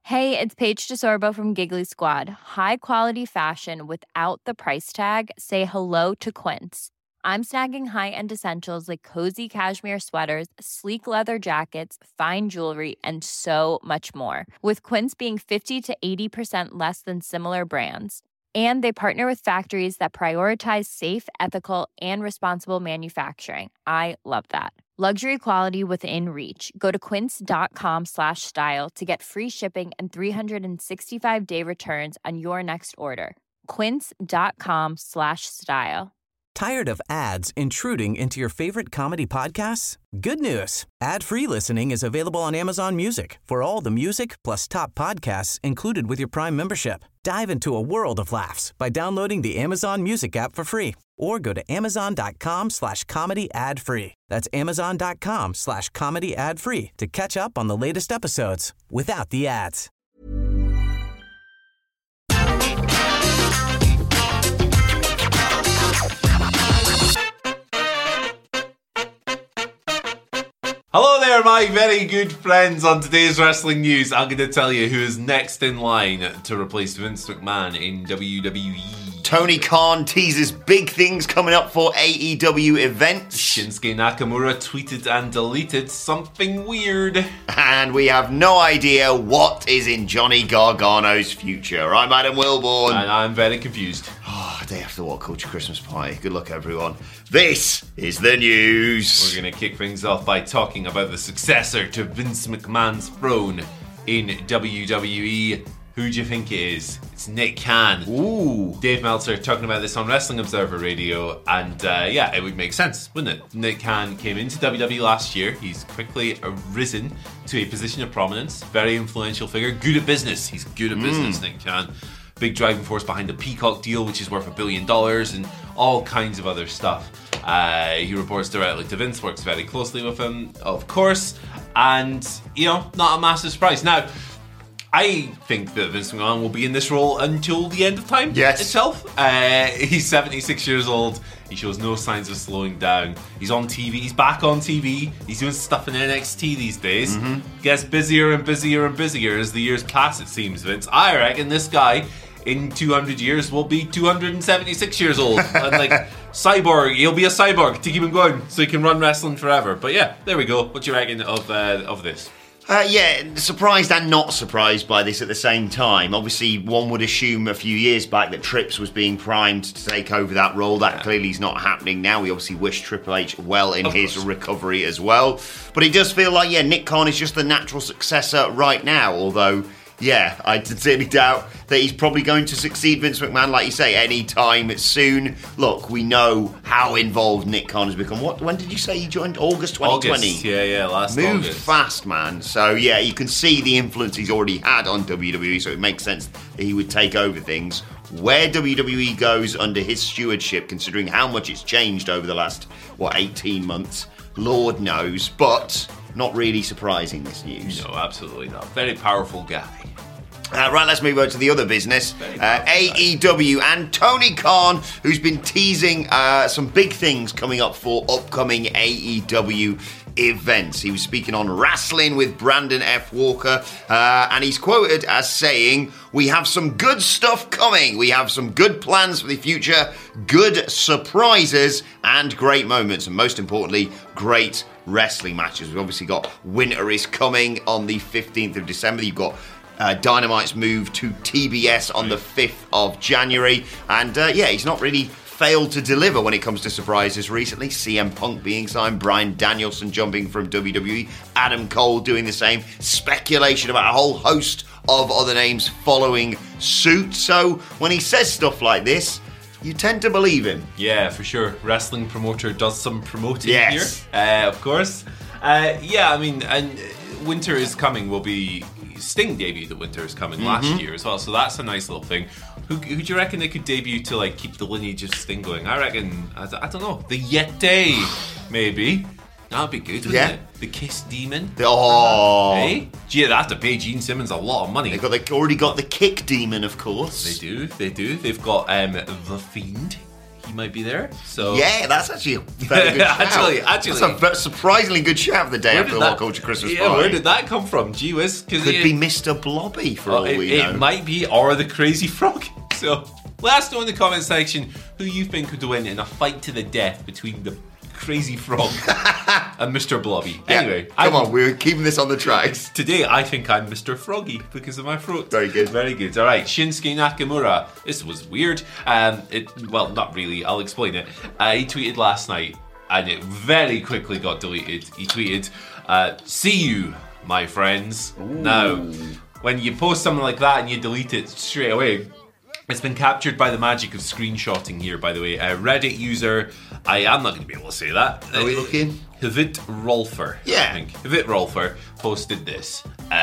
Hey, it's Paige DeSorbo from Giggly Squad. High quality fashion without the price tag. Say hello to Quince. I'm snagging high-end essentials like cozy cashmere sweaters, sleek leather jackets, fine jewelry, and so much more. With Quince being 50 to 80% less than similar brands. And they partner with factories that prioritize safe, ethical, and responsible manufacturing. I love that. Luxury quality within reach. Go to quince.com/style to get free shipping and 365-day returns on your next order. Quince.com/style. Tired of ads intruding into your favorite comedy podcasts? Good news. Ad-free listening is available on Amazon Music for all the music plus top podcasts included with your Prime membership. Dive into a world of laughs by downloading the Amazon Music app for free or go to amazon.com/comedy ad-free. That's amazon.com/comedy ad-free to catch up on the latest episodes without the ads. Hello there, my very good friends. On today's wrestling news, I'm going to tell you who is next in line to replace Vince McMahon in WWE. Tony Khan teases big things coming up for AEW events. Shinsuke Nakamura tweeted and deleted something weird. And we have no idea what is in Johnny Gargano's future. I'm Adam Wilborn. And I'm very confused. Day after What Culture Christmas Party. Good luck, everyone. This is the news. We're going to kick things off by talking about the successor to Vince McMahon's throne in WWE. Who do you think it is? It's Nick Khan. Ooh. Dave Meltzer talking about this on Wrestling Observer Radio, and yeah, it would make sense, wouldn't it? Nick Khan came into WWE last year. He's quickly risen to a position of prominence. Very influential figure. Good at business. He's good at business, Nick Khan. Big driving force behind the Peacock deal, which is worth $1 billion, and all kinds of other stuff. He reports directly to Vince, works very closely with him, of course, and, you know, not a massive surprise. Now, I think that Vince McMahon will be in this role until the end of time itself. He's 76 years old. He shows no signs of slowing down. He's on TV. He's back on TV. He's doing stuff in NXT these days. Gets busier and busier and busier as the years pass, it seems, Vince. I reckon this guy in 200 years will be 276 years old. And like, cyborg, he'll be a cyborg to keep him going so he can run wrestling forever. But yeah, there we go. What do you reckon of this? Yeah, surprised and not surprised by this at the same time. Obviously, one would assume a few years back that Trips was being primed to take over that role. That clearly is not happening now. We obviously wish Triple H well in his recovery as well. But it does feel like, Nick Khan is just the natural successor right now, although... yeah, I sincerely doubt that he's probably going to succeed Vince McMahon, like you say, anytime soon. Look, we know how involved Nick Khan has become. When did you say he joined? August 2020? August. Yeah, last Moved August. fast, man. So, yeah, you can see the influence he's already had on WWE, so it makes sense that he would take over things. Where WWE goes under his stewardship, considering how much it's changed over the last, 18 months, Lord knows, but... not really surprising, this news. No, absolutely not. Very powerful guy. Right, let's move on to the other business. AEW and Tony Khan, who's been teasing some big things coming up for upcoming AEW events. He was speaking on Wrestling with Brandon F. Walker, and he's quoted as saying, "We have some good stuff coming. We have some good plans for the future, good surprises, and great moments, and most importantly, great wrestling matches." We've obviously got Winter is Coming on the 15th of December. You've got Dynamite's move to TBS on the 5th of January. And he's not really failed to deliver when it comes to surprises recently. CM Punk being signed, Bryan Danielson jumping from WWE, Adam Cole doing the same, speculation about a whole host of other names following suit. So when he says stuff like this, you tend to believe him. Yeah, for sure. Wrestling promoter does some promoting here, of course. And Winter is Coming will be... Sting debuted at Winter is Coming last year as well, so that's a nice little thing. Who do you reckon they could debut to like keep the lineage of Sting going? I reckon, I don't know, the Yeti, maybe. That'd be good, wouldn't it? The Kiss Demon. Hey? Gee, they have to pay Gene Simmons a lot of money. They've already got the Kick Demon, of course. They do. They've got The Fiend. he might be there. So yeah, that's actually a very good shout. Actually. That's a surprisingly good shout for the day after the What Culture Christmas party. Where did that come from? Gee whiz. Could be Mr. Blobby for all we know. It might be, or the Crazy Frog. So let us know in the comment section who you think could win in a fight to the death between the Crazy Frog and Mr. Blobby. Yeah, anyway, come on, we're keeping this on the tracks. Today, I think I'm Mr. Froggy because of my throat. Very good. Very good. All right, Shinsuke Nakamura. This was weird. Well, not really. I'll explain it. He tweeted last night, and it very quickly got deleted. He tweeted, "See you, my friends." Ooh. Now, when you post something like that and you delete it straight away, it's been captured by the magic of screenshotting here, by the way. Reddit user, I am not going to be able to say that. Are we looking? Hivit Rolfer. Yeah. I think. Hivit Rolfer posted this.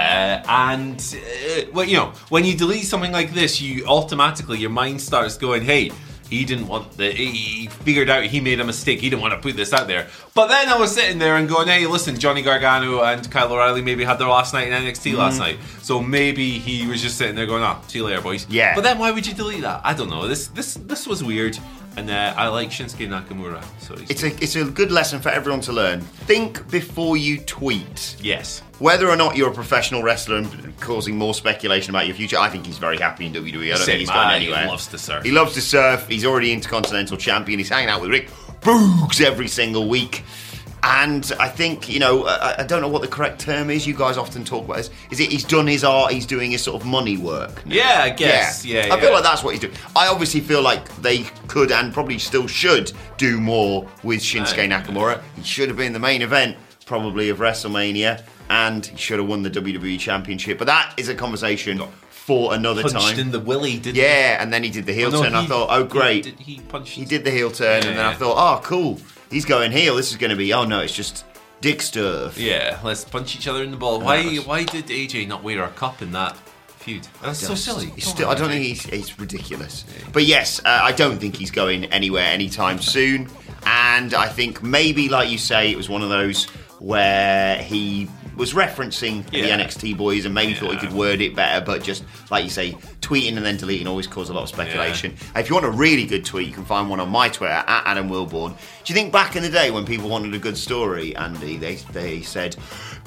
Well, you know, when you delete something like this, you automatically, your mind starts going, hey, he didn't want he figured out he made a mistake. He didn't want to put this out there. But then I was sitting there and going, hey, listen, Johnny Gargano and Kyle O'Reilly maybe had their last night in NXT last night. So maybe he was just sitting there going, see you later, boys. Yeah. But then why would you delete that? I don't know. This was weird. And I like Shinsuke Nakamura. So it's a good lesson for everyone to learn. Think before you tweet. Yes. Whether or not you're a professional wrestler and causing more speculation about your future, I think he's very happy in WWE. I don't think he's going anywhere. He loves to surf. He loves to surf. He's already Intercontinental Champion. He's hanging out with Rick Boogs every single week. And I think, you know, I don't know what the correct term is. You guys often talk about this. Is it he's done his art, he's doing his sort of money work now? Yeah, I guess. Yeah. I feel like that's what he's doing. I obviously feel like they could and probably still should do more with Shinsuke Nakamura. He should have been the main event, probably, of WrestleMania. And he should have won the WWE Championship. But that is a conversation for another time. Punched in the willy, didn't he? Yeah, and then he did the heel turn. I thought, oh, great. He did the heel turn, and then I thought, oh, cool. He's going heel. This is going to be, oh no, it's just dick stuff. Yeah, let's punch each other in the ball. Why did AJ not wear a cup in that feud? That's so silly. I don't think he's ridiculous. Yeah. But yes, I don't think he's going anywhere anytime soon. And I think maybe, like you say, it was one of those where he was referencing the NXT boys and maybe thought he could word it better, but just, like you say, tweeting and then deleting always cause a lot of speculation. Yeah. If you want a really good tweet, you can find one on my Twitter, at Adam Wilborn. Do you think back in the day when people wanted a good story, Andy, they said,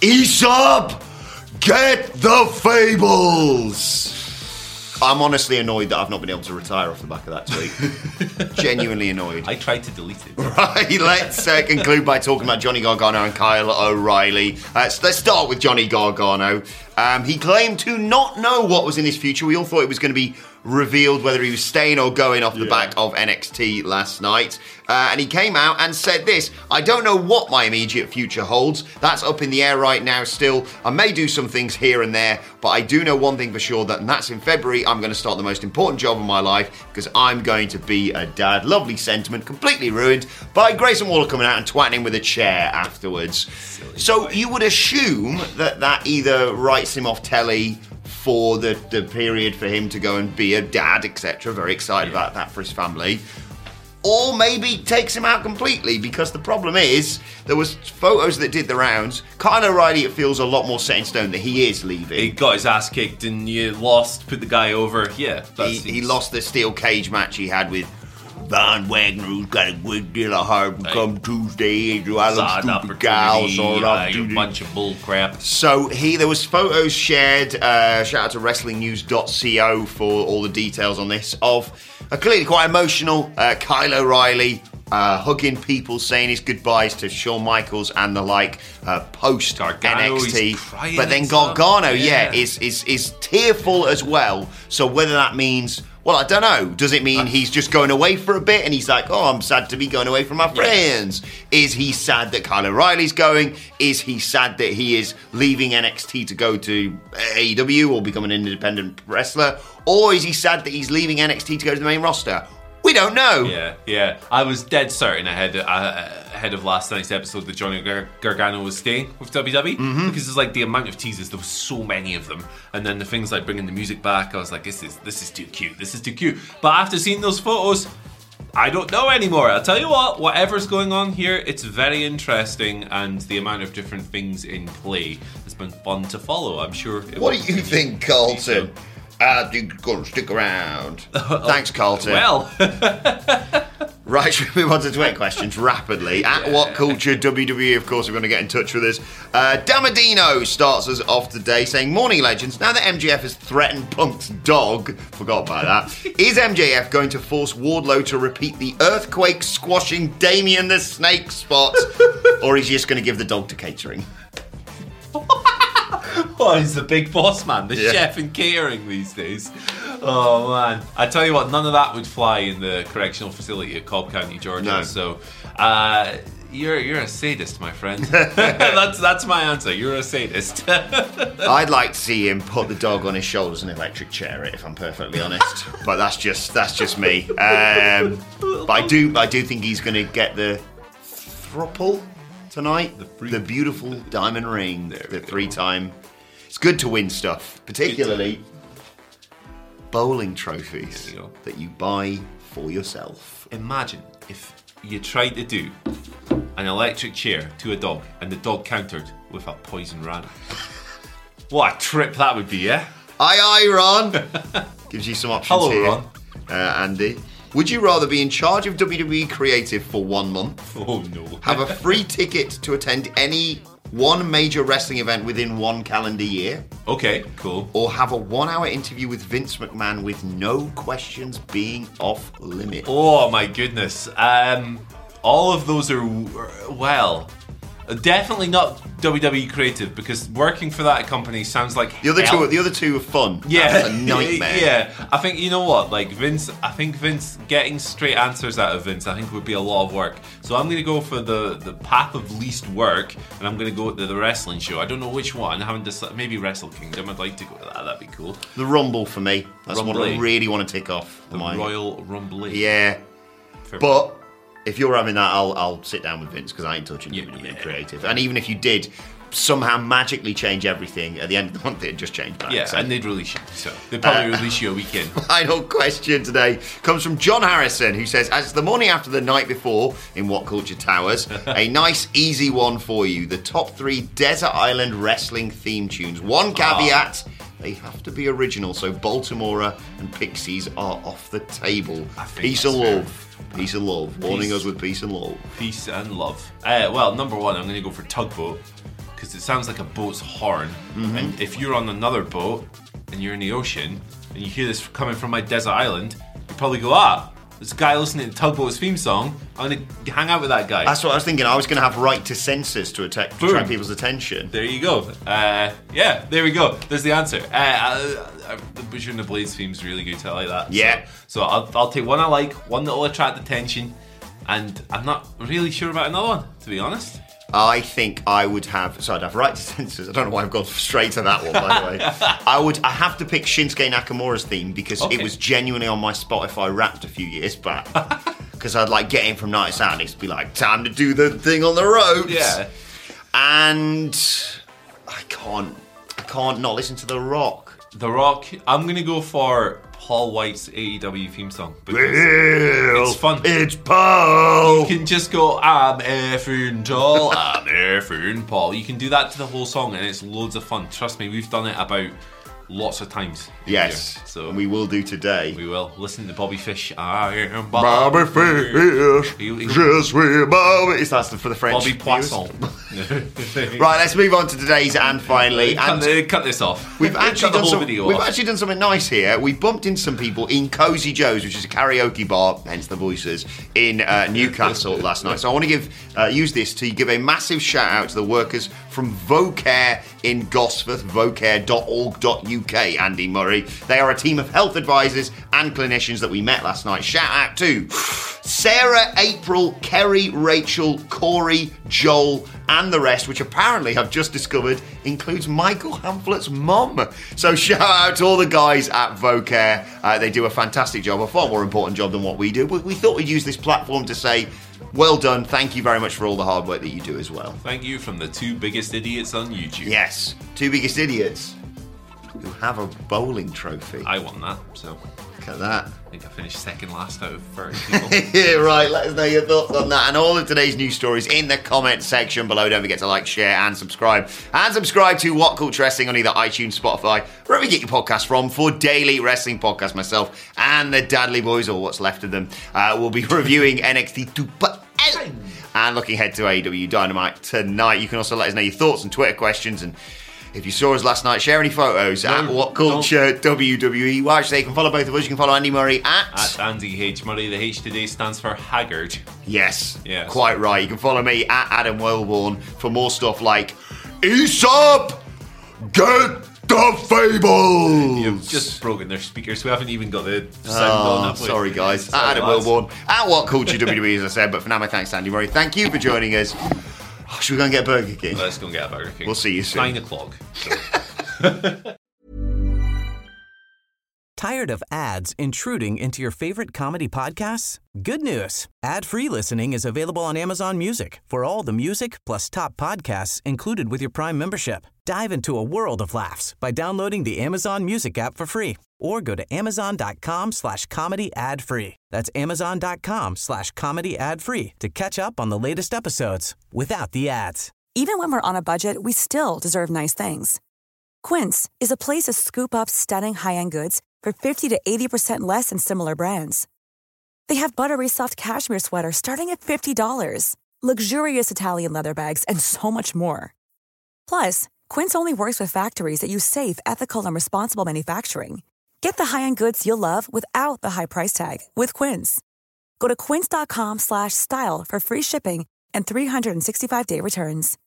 Aesop, get the fables! I'm honestly annoyed that I've not been able to retire off the back of that tweet. Genuinely annoyed. I tried to delete it. Right, let's conclude by talking about Johnny Gargano and Kyle O'Reilly. Let's start with Johnny Gargano. He claimed to not know what was in his future. We all thought it was going to be revealed whether he was staying or going off the back of NXT last night. And he came out and said this: I don't know what my immediate future holds. That's up in the air right now still. I may do some things here and there, but I do know one thing for sure, and that's in February I'm going to start the most important job of my life because I'm going to be a dad. Lovely sentiment, completely ruined by Grayson Waller coming out and twatting him with a chair afterwards. So you would assume that either writes him off telly for the period for him to go and be a dad, etc. Very excited about that for his family. Or maybe takes him out completely, because the problem is there was photos that did the rounds. Kyle O'Reilly, it feels a lot more set in stone that he is leaving. He got his ass kicked and you lost, put the guy over. Yeah, he lost the steel cage match he had with Von Wagner, who's got a good deal of heart. Come Tuesday, I love stupid gals. A bunch of bull crap. So there was photos shared. Shout out to WrestlingNews.co for all the details on this, of a clearly quite emotional Kyle O'Reilly hugging people, saying his goodbyes to Shawn Michaels and the like post NXT. But then Gargano, is tearful as well. So whether that means, well, I don't know. Does it mean he's just going away for a bit and he's like, oh, I'm sad to be going away from my friends? Is he sad that Kyle O'Reilly's going? Is he sad that he is leaving NXT to go to AEW or become an independent wrestler? Or is he sad that he's leaving NXT to go to the main roster? We don't know. Yeah. I was dead certain ahead of last night's episode that Johnny Gargano was staying with WWE, because it's like the amount of teasers, there was so many of them, and then the things like bringing the music back, I was like, this is too cute. This is too cute. But after seeing those photos, I don't know anymore. I'll tell you what, whatever's going on here, it's very interesting, and the amount of different things in play has been fun to follow. I'm sure. What do you think, Carlton? I think you're going to stick around. Thanks, Carlton. Well, Right, should we move on to Twitter questions rapidly? At What Culture WWE, of course, we're going to get in touch with us. Damadino starts us off today saying, "Morning, legends. Now that MJF has threatened Punk's dog," forgot about that, "is MJF going to force Wardlow to repeat the earthquake squashing Damien the Snake spot? Or is he just going to give the dog to catering?" Oh, he's the big boss man, the chef in catering these days. Oh man, I tell you what, none of that would fly in the correctional facility at Cobb County, Georgia. No. So, you're a sadist, my friend. that's my answer. You're a sadist. I'd like to see him put the dog on his shoulders and electric chair it, if I'm perfectly honest. But that's just me. But I do think he's going to get the thruple tonight. The beautiful diamond ring, the 3-time. It's good to win stuff, particularly bowling trophies that you buy for yourself. Imagine if you tried to do an electric chair to a dog and the dog countered with a poison rana. What a trip that would be, yeah? Aye, Ron. Gives you some options. Hello, here. Ron. Andy. Would you rather be in charge of WWE Creative for 1 month? Oh, no. Have a free ticket to attend any one major wrestling event within 1 calendar year? Okay, cool. Or have a 1-hour interview with Vince McMahon with no questions being off limit? Oh, my goodness. All of those are, well, definitely not WWE Creative, because working for that company sounds like the other two are fun. Yeah, that's a nightmare. Yeah, I think, you know what, like Vince, getting straight answers out of Vince, I think would be a lot of work. So I'm going to go for the path of least work, and I'm going to go to the wrestling show. I don't know which one. I haven't decided. Maybe Wrestle Kingdom. I'd like to go to that. That'd be cool. The Rumble for me. That's what I Rumbly. really want to tick off. The Royal Rumble. Yeah, but if you're having that, I'll sit down with Vince because I ain't touching WWE Creative. And even if you did somehow magically change everything at the end of the month, it'd just change back. Yeah, so. And they'd release you. So they'd probably release you a weekend. Final question today comes from John Harrison, who says, "As it's the morning after the night before in What Culture Towers, a nice easy one for you. The top 3 Desert Island wrestling theme tunes. One caveat, they have to be original, so Baltimora and Pixies are off the table. Peace and love. Peace and love. Warning us with peace and love. Peace and love. Well, number 1, I'm going to go for Tugboat, because it sounds like a boat's horn. Mm-hmm. And if you're on another boat and you're in the ocean and you hear this coming from my desert island, you probably go, this guy listening to Tugboat's theme song, I'm going to hang out with that guy. That's what I was thinking. I was going to have right to censors to attract people's attention. There you go. Yeah, there we go. There's the answer. The Butcher and the Blades theme's really good. I like that. Yeah. So I'll take one I like, one that will attract attention, and I'm not really sure about another one, to be honest. I think I would have... So I'd have right to censors. I don't know why I've gone straight to that one, by the way. I have to pick Shinsuke Nakamura's theme because it was genuinely on my Spotify Wrapped a few years back. Because I'd like get in from Nights Out and it'd be like, time to do the thing on the ropes. Yeah. And I can't not listen to The Rock. The Rock, I'm going to go for Paul White's AEW theme song. Because it's fun. It's Paul. You can just go, I'm effing tall, I'm effing Paul. You can do that to the whole song and it's loads of fun. Trust me, we've done it about lots of times. Yes, so we will do today. We will. Listen to Bobby Fish. I am Bobby Fish. Je suis Bobby. That's for the French. Bobby Poisson. Right, let's move on to today's and finally. Cut this off. We've actually done something nice here. We bumped into some people in Cozy Joe's, which is a karaoke bar, hence the voices, in Newcastle last night. So I want to use this to give a massive shout out to the workers from Vocare in Gosforth, vocare.org.uk, Andy Murray. They are a team of health advisors and clinicians that we met last night. Shout out to Sarah, April, Kerry, Rachel, Corey, Joel, and the rest, which apparently I've just discovered includes Michael Hamflett's mum. So shout out to all the guys at Vocare. They do a fantastic job, a far more important job than what we do. But we thought we'd use this platform to say, well done, thank you very much for all the hard work that you do as well. Thank you from the 2 biggest idiots on YouTube. Yes, 2 biggest idiots. who have a bowling trophy. I won that, so Look at that. I think I finished second last out of 30 people. Yeah, right. Let us know your thoughts on that and all of today's news stories in the comment section below. Don't forget to like, share, and subscribe. And subscribe to What Culture Wrestling on either iTunes, Spotify, wherever you get your podcasts from, for daily wrestling podcasts. Myself and the Dudley Boys, or what's left of them, will be reviewing NXT 2.0 and looking ahead to AEW Dynamite tonight. You can also let us know your thoughts and Twitter questions, and if you saw us last night, share any photos at What Culture WWE. Well, actually, you can follow both of us. You can follow Andy Murray at Andy H. Murray. The H today stands for Haggard. Yes, quite right. You can follow me at Adam Wellborn for more stuff like Aesop, get the Fables. You've just broken their speakers. We haven't even got the sound on. Sorry, guys. At Adam Wellborn, at What Culture WWE, as I said. But for now, my thanks to Andy Murray. Thank you for joining us. Oh, should we go and get a Burger King? Let's go and get a Burger King. We'll see you soon. 9 o'clock. Tired of ads intruding into your favorite comedy podcasts? Good news. Ad-free listening is available on Amazon Music for all the music plus top podcasts included with your Prime membership. Dive into a world of laughs by downloading the Amazon Music app for free or go to amazon.com/comedy ad-free. That's amazon.com/comedy ad-free to catch up on the latest episodes without the ads. Even when we're on a budget, we still deserve nice things. Quince is a place to scoop up stunning high-end goods for 50 to 80% less than similar brands. They have buttery soft cashmere sweaters starting at $50, luxurious Italian leather bags, and so much more. Plus, Quince only works with factories that use safe, ethical, and responsible manufacturing. Get the high-end goods you'll love without the high price tag with Quince. Go to quince.com/style for free shipping and 365-day returns.